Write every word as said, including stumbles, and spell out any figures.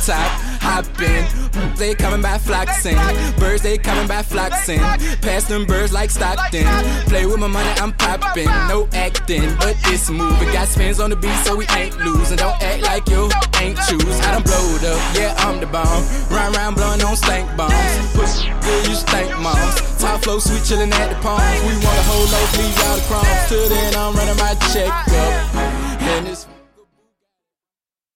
top, hopping. They coming by flocking. Birds, they coming by flocking. Pass them birds like Stockton. Play with my money, I'm popping. No acting, but it's moving. Got spins on the beat, so we ain't losing. Don't act like you ain't choose. I done blowed up, yeah, I'm the bomb. Run round blowing on stank bombs. Push good, you stank moms. Top flow, sweet chillin' at the palms. We want a whole loaf, leave y'all the crumbs. Till then, I'm running my check up. And it's